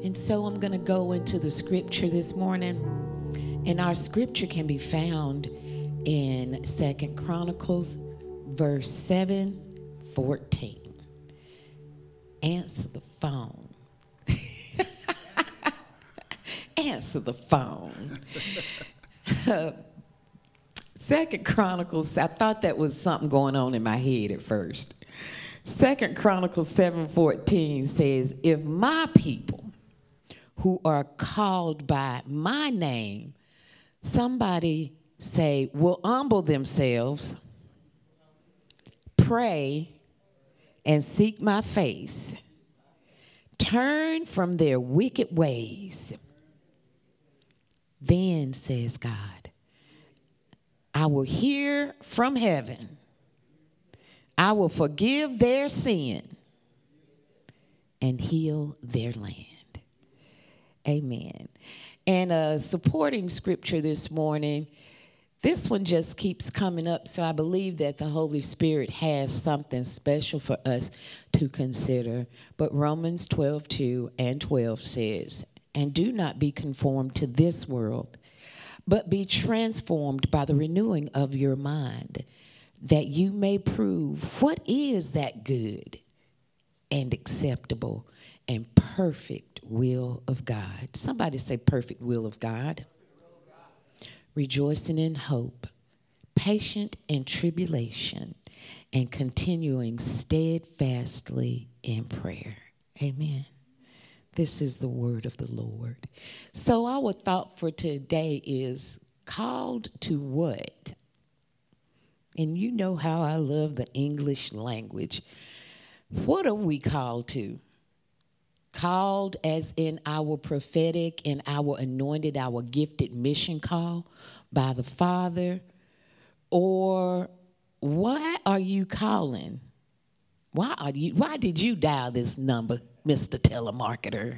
And so I'm going to go into the scripture this morning. And our scripture can be found in 2 Chronicles, verse 7:14. Answer the phone. Answer the phone. 2 Chronicles, I thought that was something going on in my head at first. 2 Chronicles 7:14 says, if my people who are called by my name, somebody say, will humble themselves, pray, and seek my face, turn from their wicked ways, then, says God, I will hear from heaven. I will forgive their sin and heal their land. Amen. And a supporting scripture this morning, this one just keeps coming up, so I believe that the Holy Spirit has something special for us to consider. But Romans 12:2 and 12 says, and do not be conformed to this world, but be transformed by the renewing of your mind, that you may prove what is that good and acceptable and perfect will of God. Somebody say perfect will of God. Rejoicing in hope, patient in tribulation, and continuing steadfastly in prayer. Amen. This is the word of the Lord. So our thought for today is called to what? And you know how I love the English language. What are we called to? Called as in our prophetic and our anointed, our gifted mission call by the Father? Or why are you calling? Why did you dial this number, Mr. Telemarketer?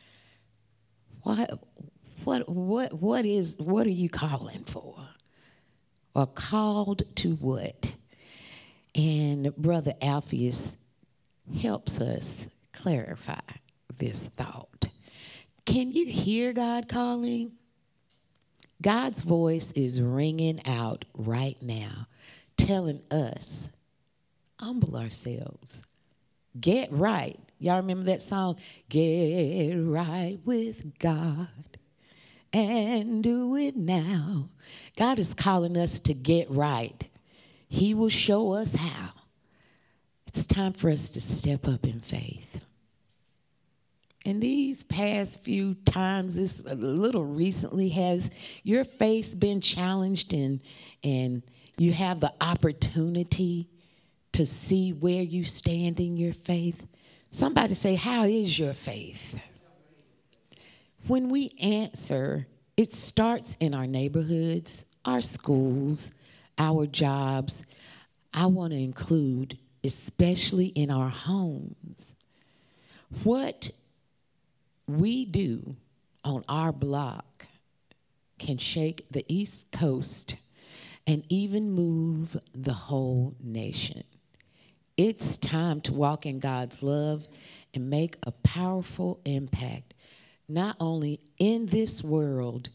What are you calling for? Or called to what? And Brother Alpheus helps us clarify this thought. Can you hear God calling? God's voice is ringing out right now, telling us, humble ourselves. Get right. Y'all remember that song? Get right with God and do it now. God is calling us to get right. He will show us how. It's time for us to step up in faith. And these past few times, this a little recently, has your faith been challenged and you have the opportunity to see where you stand in your faith? Somebody say, how is your faith? When we answer, it starts in our neighborhoods, our schools, our jobs. I want to include, especially in our homes, what we do on our block can shake the East Coast and even move the whole nation. It's time to walk in God's love and make a powerful impact, not only in this world,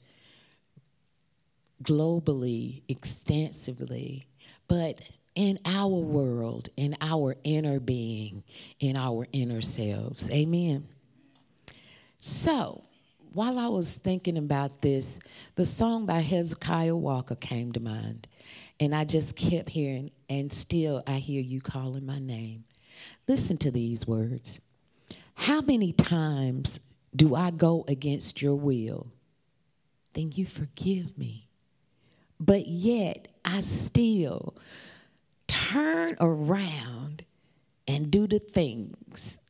globally, extensively, but in our world, in our inner being, in our inner selves. Amen. So, while I was thinking about this, the song by Hezekiah Walker came to mind. And I just kept hearing, and still I hear you calling my name. Listen to these words. How many times do I go against your will? Then you forgive me. But yet I still turn around and do the things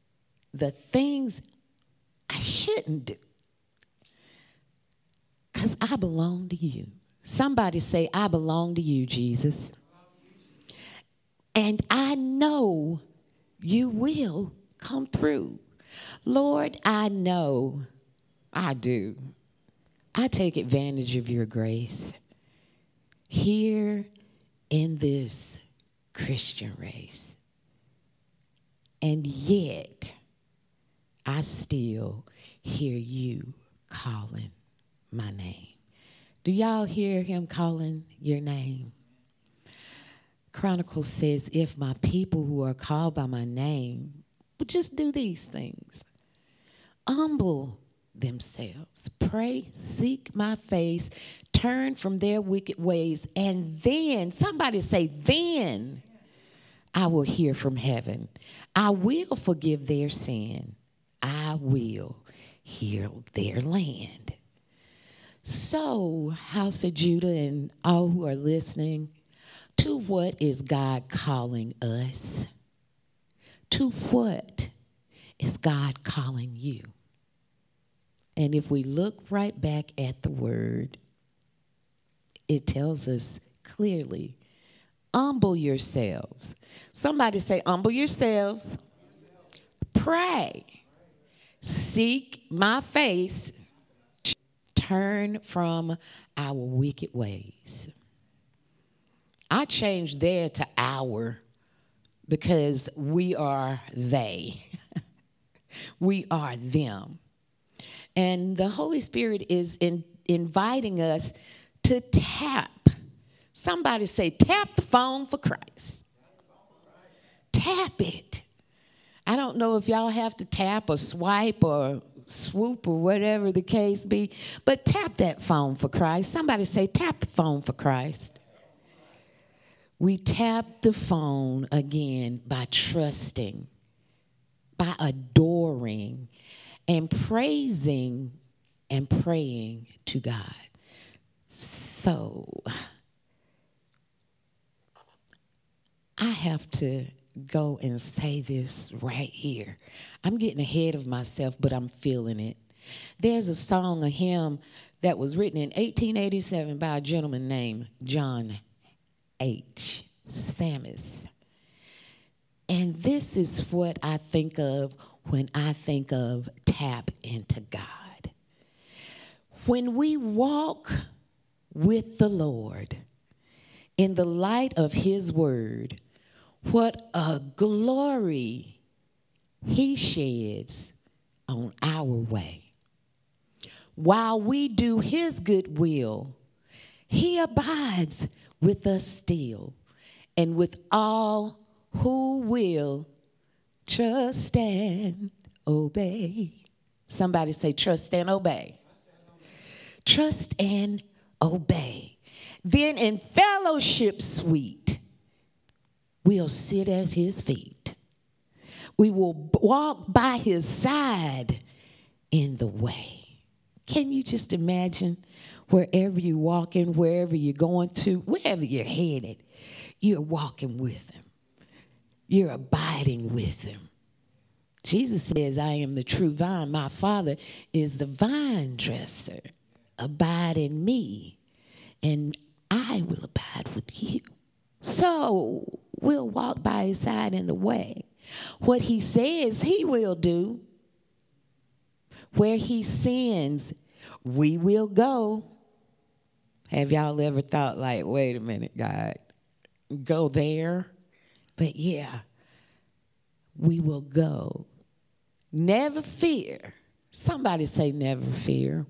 I shouldn't do. Because I belong to you. Somebody say, I belong to you, Jesus. And I know you will come through. Lord, I know, I do. I take advantage of your grace here in this Christian race. And yet, I still hear you calling my name. Do y'all hear him calling your name? Chronicles says, if my people who are called by my name would just do these things, humble themselves, pray, seek my face, turn from their wicked ways, and then, somebody say, then I will hear from heaven. I will forgive their sin. I will heal their land. So, House of Judah and all who are listening, to what is God calling us? To what is God calling you? And if we look right back at the word, it tells us clearly, humble yourselves. Somebody say, humble yourselves. Pray. Seek my face. Turn from our wicked ways. I changed there to our because we are they. We are them. And the Holy Spirit is inviting us to tap. Somebody say, tap the phone for Christ. Tap it. I don't know if y'all have to tap or swipe or swoop or whatever the case be, but tap that phone for Christ. Somebody say, tap the phone for Christ. We tap the phone again by trusting, by adoring, and praising and praying to God. So, I have to go and say this right here. I'm getting ahead of myself, but I'm feeling it. There's a song, a hymn that was written in 1887 by a gentleman named John H. Sammis. And this is what I think of when I think of tap into God. When we walk with the Lord in the light of his word, what a glory he sheds on our way. While we do his good will, he abides with us still, and with all who will trust and obey. Somebody say, trust and obey. Trust and obey. Then in fellowship sweet, we'll sit at his feet. We will walk by his side in the way. Can you just imagine? Wherever you're walking, wherever you're going to, wherever you're headed, you're walking with him. You're abiding with him. Jesus says, I am the true vine. My Father is the vine dresser. Abide in me, and I will abide with you. So we'll walk by his side in the way. What he says he will do. Where he sends, we will go. Have y'all ever thought like, wait a minute, God, go there? But yeah, we will go. Never fear. Somebody say never fear.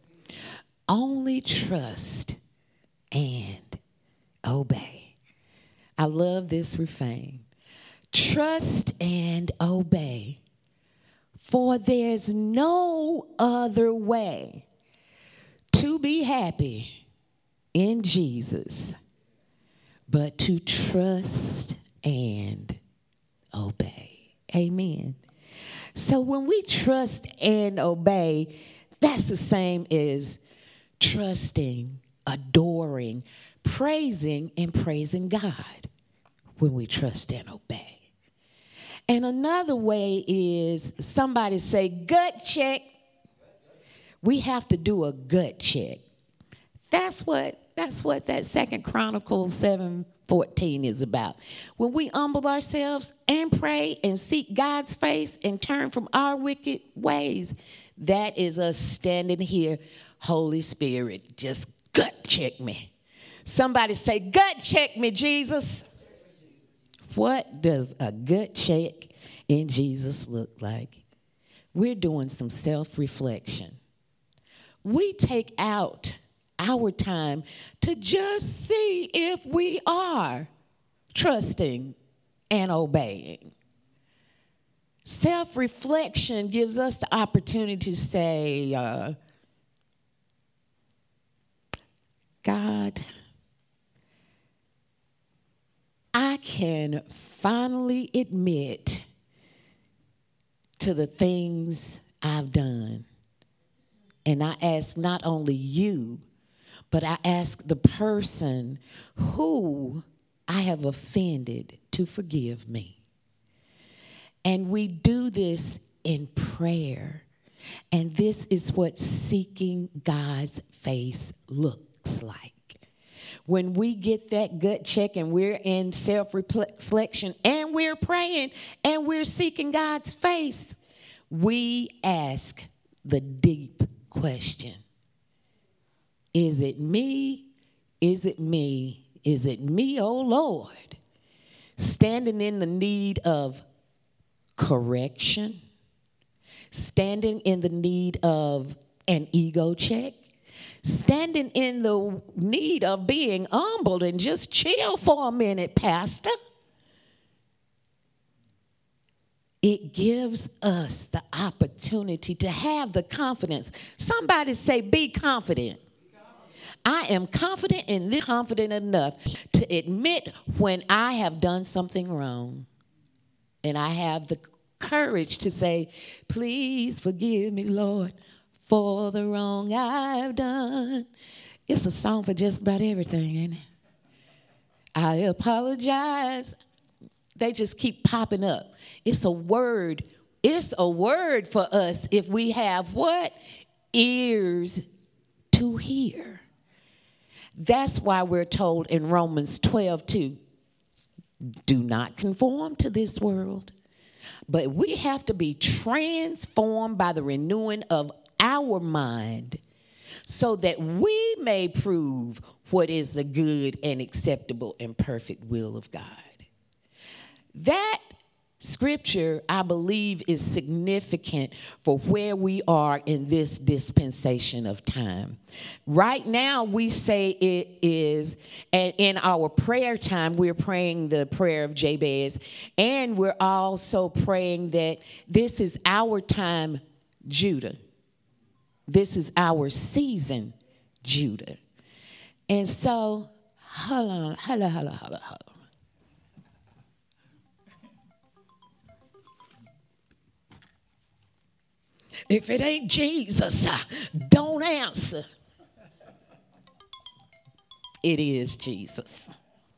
Only trust and obey. I love this refrain. Trust and obey, for there's no other way to be happy in Jesus, but to trust and obey. Amen. So when we trust and obey, that's the same as trusting, adoring, praising, and praising God when we trust and obey. And another way is, somebody say, gut check. We have to do a gut check. That's what that 2 Chronicles 7:14 is about. When we humble ourselves and pray and seek God's face and turn from our wicked ways, that is us standing here, Holy Spirit, just gut check me. Somebody say, gut check me, Jesus. What does a gut check in Jesus look like? we're doing some self-reflection. We take out our time to just see if we are trusting and obeying. Self-reflection gives us the opportunity to say, God, I can finally admit to the things I've done. And I ask not only you, but I ask the person who I have offended to forgive me. And we do this in prayer. And this is what seeking God's face looks like. When we get that gut check and we're in self-reflection and we're praying and we're seeking God's face, we ask the deep question. Is it me? Is it me? Is it me, oh Lord? Standing in the need of correction, standing in the need of an ego check, standing in the need of being humbled and just chill for a minute, Pastor. It gives us the opportunity to have the confidence. Somebody say, be confident. I am confident and confident enough to admit when I have done something wrong. And I have the courage to say, please forgive me, Lord, for the wrong I've done. It's a song for just about everything, ain't it? I apologize. They just keep popping up. It's a word. It's a word for us if we have what? Ears to hear. That's why we're told in Romans 12:2, do not conform to this world, but we have to be transformed by the renewing of our mind so that we may prove what is the good and acceptable and perfect will of God. That scripture, I believe, is significant for where we are in this dispensation of time. Right now, we say it is, and in our prayer time, we're praying the prayer of Jabez, and we're also praying that this is our time, Judah. This is our season, Judah. And so, hold on. If it ain't Jesus, don't answer. It is Jesus.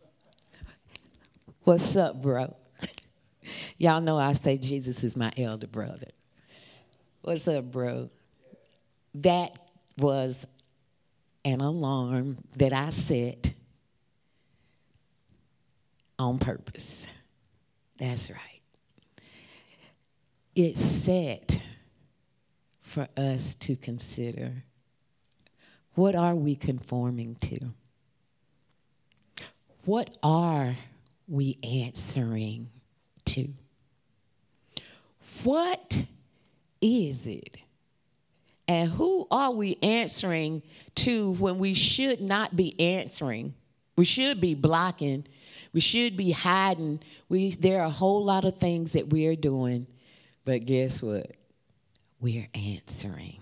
What's up, bro? Y'all know I say Jesus is my elder brother. What's up, bro? That was an alarm that I set on purpose. That's right. It's set for us to consider, what are we conforming to? What are we answering to? What is it? And who are we answering to when we should not be answering? We should be blocking. We should be hiding. There are a whole lot of things that we are doing, but guess what? We're answering.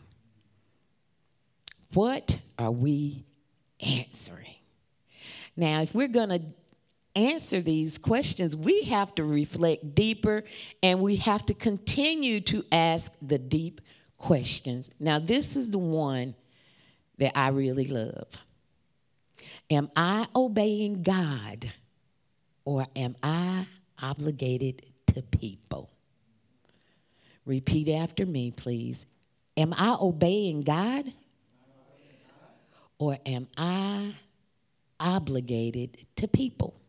What are we answering? Now, if we're going to answer these questions, we have to reflect deeper, and we have to continue to ask the deep questions. Now, this is the one that I really love. Am I obeying God, or am I obligated to people? Repeat after me, please. Am I obeying God? Or am I obligated to people?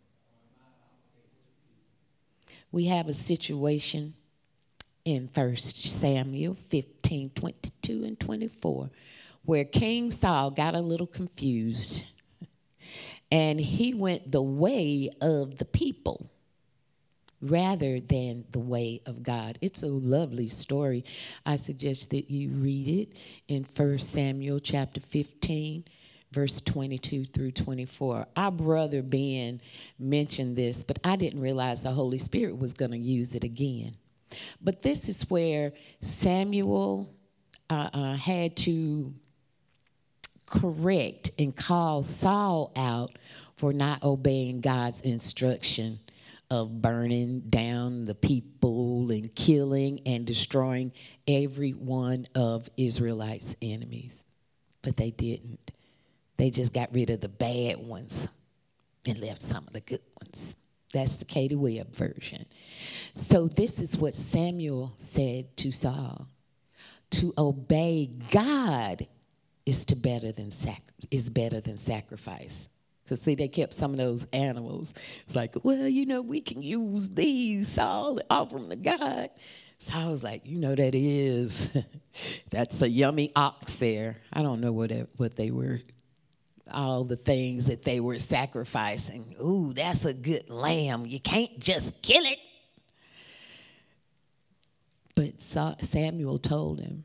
We have a situation in 1 Samuel 15, 22 and 24, where King Saul got a little confused, and he went the way of the people rather than the way of God. It's a lovely story. I suggest that you read it in 1 Samuel chapter 15, verse 22 through 24. Our brother Ben mentioned this, but I didn't realize the Holy Spirit was going to use it again. But this is where Samuel had to correct and call Saul out for not obeying God's instruction of burning down the people and killing and destroying every one of Israelites' enemies. But they didn't. They just got rid of the bad ones and left some of the good ones. That's the Katie Webb version. So this is what Samuel said to Saul. To obey God is better than sacrifice. Because, see, they kept some of those animals. It's like, well, we can use these, Saul, and offer them to God. So I was like, that is. That's a yummy ox there. I don't know what they were, all the things that they were sacrificing. Ooh, that's a good lamb. You can't just kill it. But Samuel told him,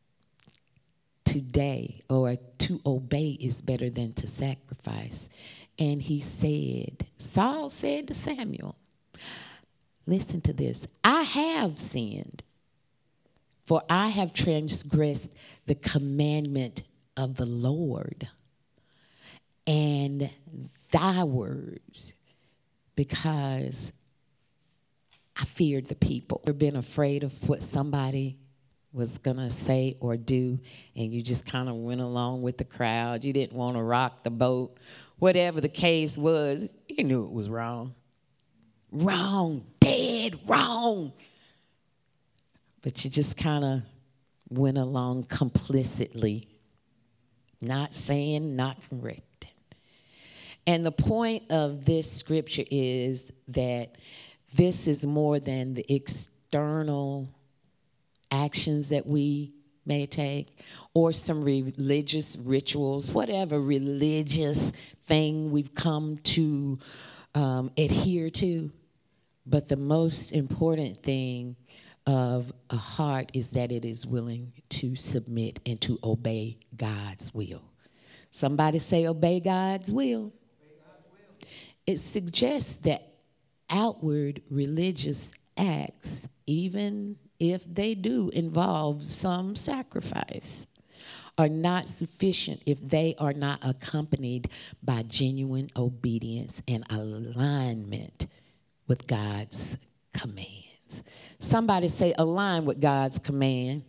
today, or to obey is better than to sacrifice. And Saul said to Samuel, listen to this, I have sinned, for I have transgressed the commandment of the Lord and thy words, because I feared the people. I've been afraid of what somebody was going to say or do, and you just kind of went along with the crowd. You didn't want to rock the boat. Whatever the case was, you knew it was wrong. Wrong, dead wrong. But you just kind of went along complicitly, not saying, not correcting. And the point of this scripture is that this is more than the external actions that we may take, or some religious rituals, whatever religious thing we've come to adhere to. But the most important thing of a heart is that it is willing to submit and to obey God's will. Somebody say, obey God's will. Obey God's will. It suggests that outward religious acts, even if they do involve some sacrifice, are not sufficient if they are not accompanied by genuine obedience and alignment with God's commands. Somebody say, align with God's command.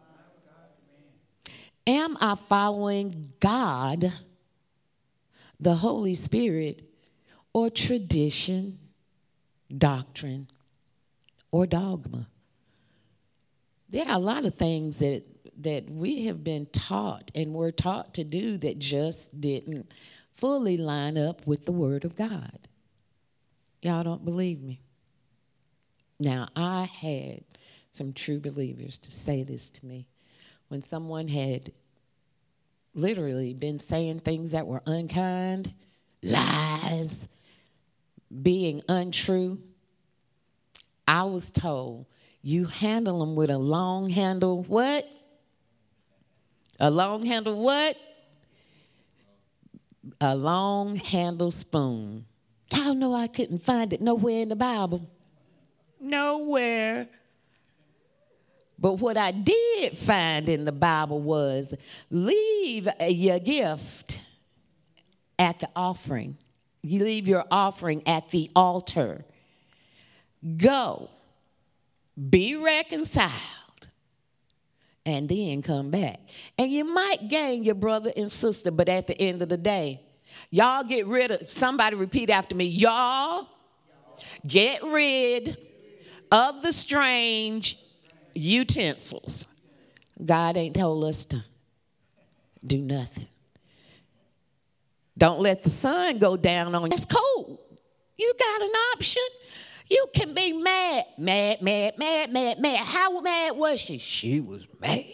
Am I following God, the Holy Spirit, or tradition, doctrine, or dogma? There are a lot of things that we have been taught and were taught to do that just didn't fully line up with the Word of God. Y'all don't believe me? Now, I had some true believers to say this to me. When someone had literally been saying things that were unkind, lies, being untrue, I was told, you handle them with a long handle what? A long handle what? A long handle spoon. Y'all know I couldn't find it nowhere in the Bible. Nowhere. But what I did find in the Bible was leave your gift at the offering. You leave your offering at the altar. Go. Be reconciled. And then come back. And you might gain your brother and sister, but at the end of the day, y'all get rid of, somebody repeat after me, y'all get rid of the strange utensils. God ain't told us to do nothing. Don't let the sun go down on you. That's cold. You got an option. You can be mad. How mad was she? She was mad.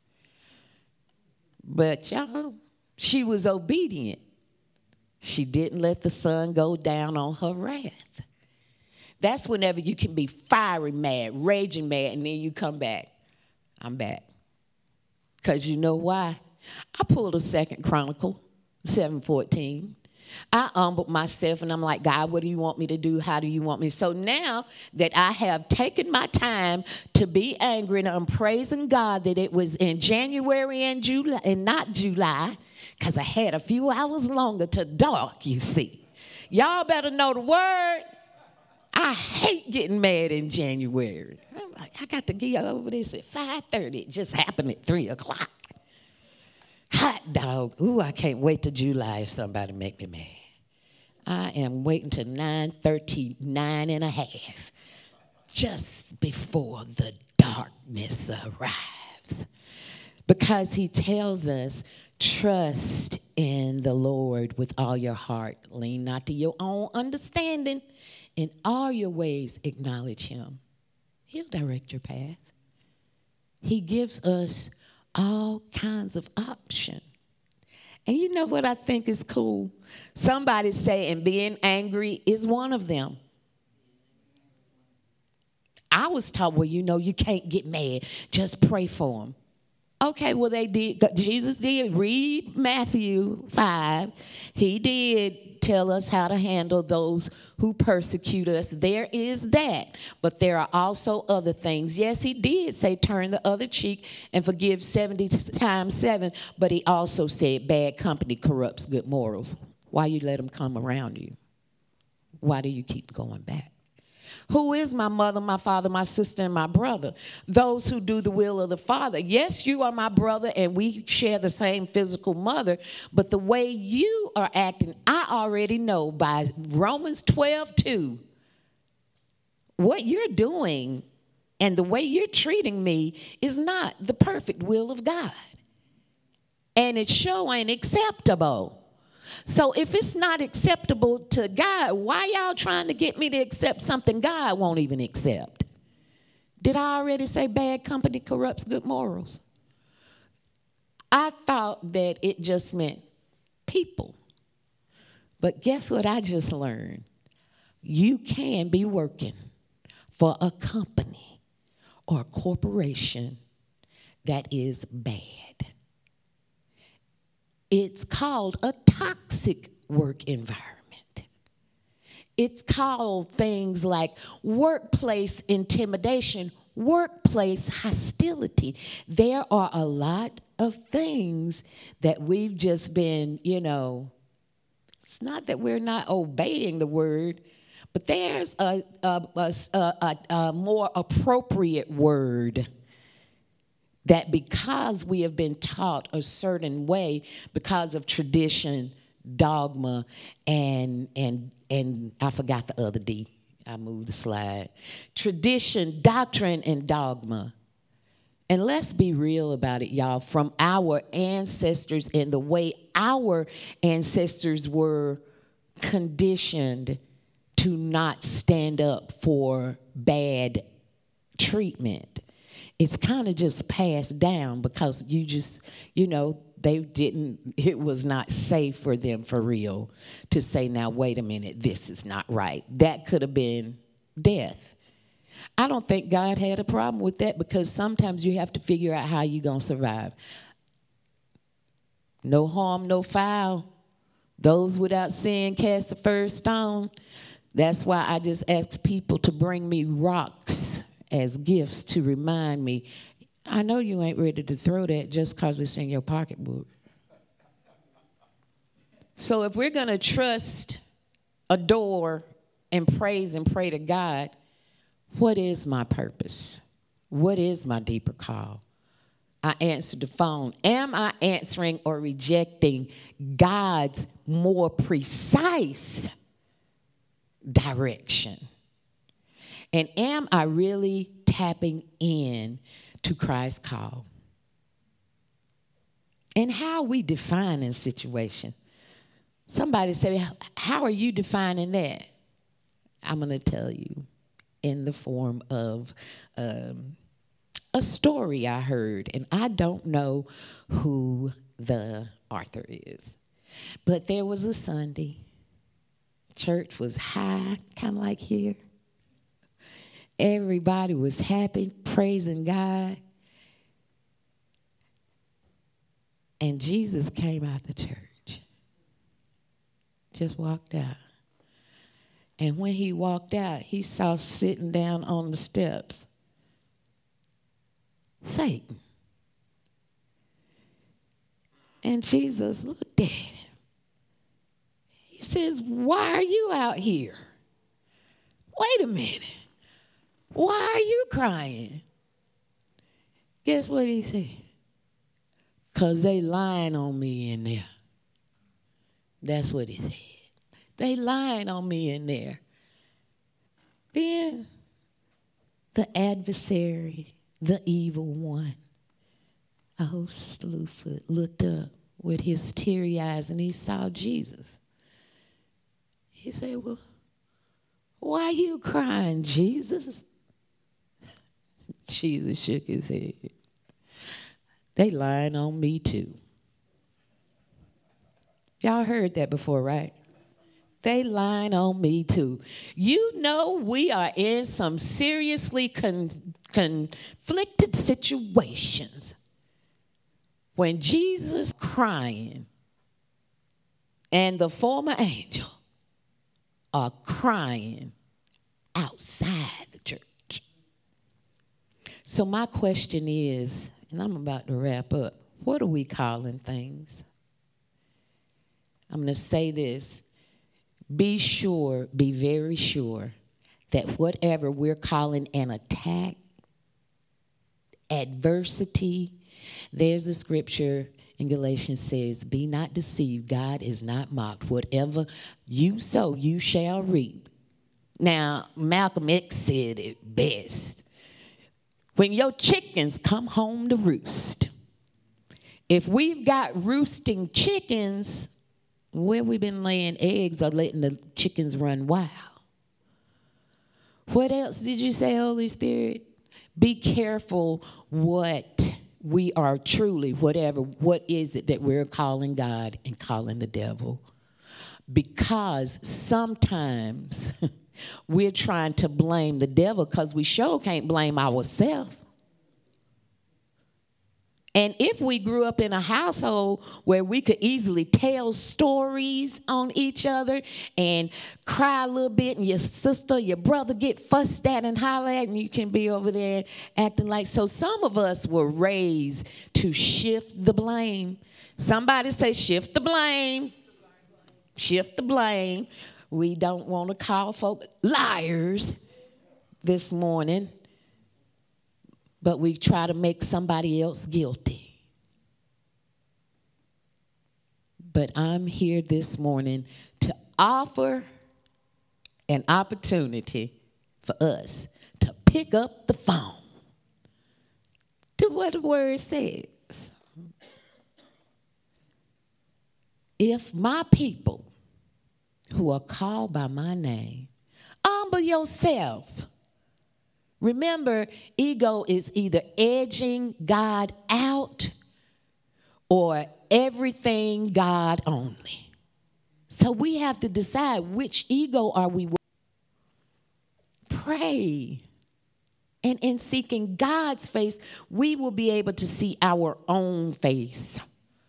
But y'all, she was obedient. She didn't let the sun go down on her wrath. That's whenever you can be fiery mad, raging mad, and then you come back. I'm back. Because you know why? I pulled a 2 Chronicle 7:14. I humbled myself and I'm like, God, what do you want me to do? How do you want me? So now that I have taken my time to be angry, and I'm praising God that it was in January and July and not July, because I had a few hours longer to dark, you see. Y'all better know the word. I hate getting mad in January. I'm like, I got to get over this at 5:30. It just happened at 3 o'clock. Hot dog. Ooh, I can't wait till July if somebody make me mad. I am waiting till 9:39 and a half, just before the darkness arrives. Because he tells us, trust in the Lord with all your heart. Lean not to your own understanding. In all your ways, acknowledge him. He'll direct your path. He gives us all kinds of options. And you know what I think is cool? Somebody say, and being angry is one of them. I was taught, well, you know, you can't get mad. Just pray for them. Okay, well, they did. Jesus did. Read Matthew 5. He did tell us how to handle those who persecute us. There is that. But there are also other things. Yes, he did say turn the other cheek and forgive 70 times 7. But he also said bad company corrupts good morals. Why you let them come around you? Why do you keep going back? Who is my mother, my father, my sister, and my brother? Those who do the will of the Father. Yes, you are my brother, and we share the same physical mother, but the way you are acting, I already know by Romans 12:2, what you're doing and the way you're treating me is not the perfect will of God. And it sure ain't acceptable. So if it's not acceptable to God, why y'all trying to get me to accept something God won't even accept? Did I already say bad company corrupts good morals? I thought that it just meant people. But guess what I just learned? You can be working for a company or a corporation that is bad. It's called a toxic work environment. It's called things like workplace intimidation, workplace hostility. There are a lot of things that we've just been, it's not that we're not obeying the word, but there's a more appropriate word. That because we have been taught a certain way because of tradition, dogma, and I forgot the other D. I moved the slide. Tradition, doctrine, and dogma. And let's be real about it, y'all. From our ancestors and the way our ancestors were conditioned to not stand up for bad treatment. It's kind of just passed down because it was not safe for them for real to say, now, wait a minute, this is not right. That could have been death. I don't think God had a problem with that because sometimes you have to figure out how you're going to survive. No harm, no foul. Those without sin cast the first stone. That's why I just ask people to bring me rocks as gifts to remind me, I know you ain't ready to throw that just because it's in your pocketbook. So if we're going to trust, adore, and praise and pray to God, what is my purpose? What is my deeper call? I answered the phone. Am I answering or rejecting God's more precise direction? And am I really tapping in to Christ's call? And how are we defining situation? Somebody say, how are you defining that? I'm going to tell you in the form of a story I heard. And I don't know who the author is. But there was a Sunday. Church was high, kind of like here. Everybody was happy, praising God. And Jesus came out the church. Just walked out. And when he walked out, he saw sitting down on the steps Satan. And Jesus looked at him. He says, why are you out here? Wait a minute. Why are you crying? Guess what he said? Because they lying on me in there. That's what he said. They lying on me in there. Then the adversary, the evil one, old Slewfoot, looked up with his teary eyes and he saw Jesus. He said, well, why are you crying, Jesus? Jesus shook his head. They lying on me too. Y'all heard that before, right? They lying on me too. You know we are in some seriously conflicted situations. When Jesus crying and the former angel are crying outside the church. So my question is, and I'm about to wrap up, what are we calling things? I'm going to say this. Be sure, be very sure that whatever we're calling an attack, adversity, there's a scripture in Galatians says, be not deceived, God is not mocked. Whatever you sow, you shall reap. Now, Malcolm X said it best. When your chickens come home to roost, if we've got roosting chickens, where we've been laying eggs or letting the chickens run wild. What else did you say, Holy Spirit? Be careful what we are truly, what is it that we're calling God and calling the devil? Because sometimes we're trying to blame the devil because we sure can't blame ourselves. And if we grew up in a household where we could easily tell stories on each other and cry a little bit and your sister, your brother get fussed at and holler at and you can be over there acting like, so some of us were raised to shift the blame. Somebody say shift the blame. Shift the blame. We don't want to call folk liars this morning. But we try to make somebody else guilty. But I'm here this morning to offer an opportunity for us to pick up the phone. Do what the word says. If my people who are called by my name, humble yourself. Remember, ego is either edging God out or everything God only. So we have to decide which ego are we. Pray. And in seeking God's face, we will be able to see our own face.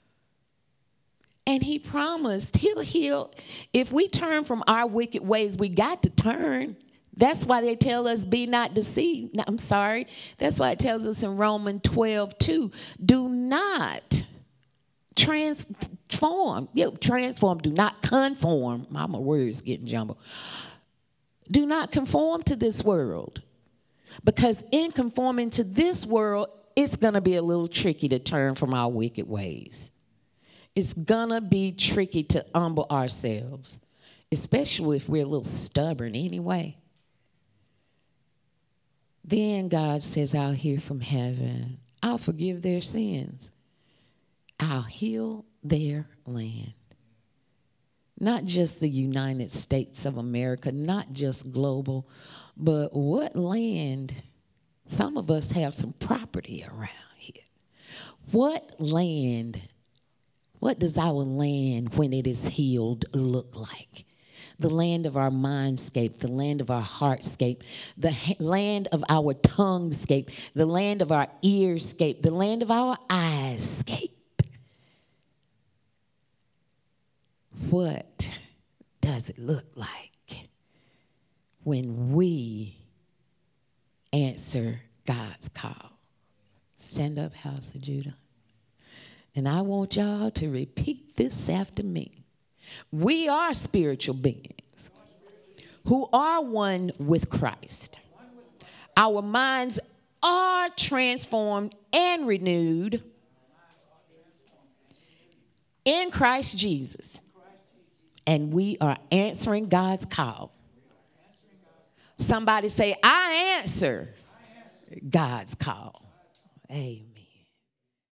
And he promised he'll heal. If we turn from our wicked ways, we got to turn. That's why they tell us, be not deceived. No, I'm sorry. That's why it tells us in Romans 12:2, do not transform. Transform, do not conform. My words getting jumbled. Do not conform to this world. Because in conforming to this world, it's going to be a little tricky to turn from our wicked ways. It's going to be tricky to humble ourselves, especially if we're a little stubborn anyway. Then God says, I'll hear from heaven. I'll forgive their sins. I'll heal their land. Not just the United States of America, not just global, but what land? Some of us have some property around here. What land, what does our land when it is healed look like? the land of our mindscape, the land of our heartscape, the land of our tonguescape, the land of our earscape, the land of our eyescape. What does it look like when we answer God's call? Stand up, House of Judah. And I want y'all to repeat this after me. We are spiritual beings who are one with Christ. Our minds are transformed and renewed in Christ Jesus. And we are answering God's call. Somebody say, I answer God's call. Amen.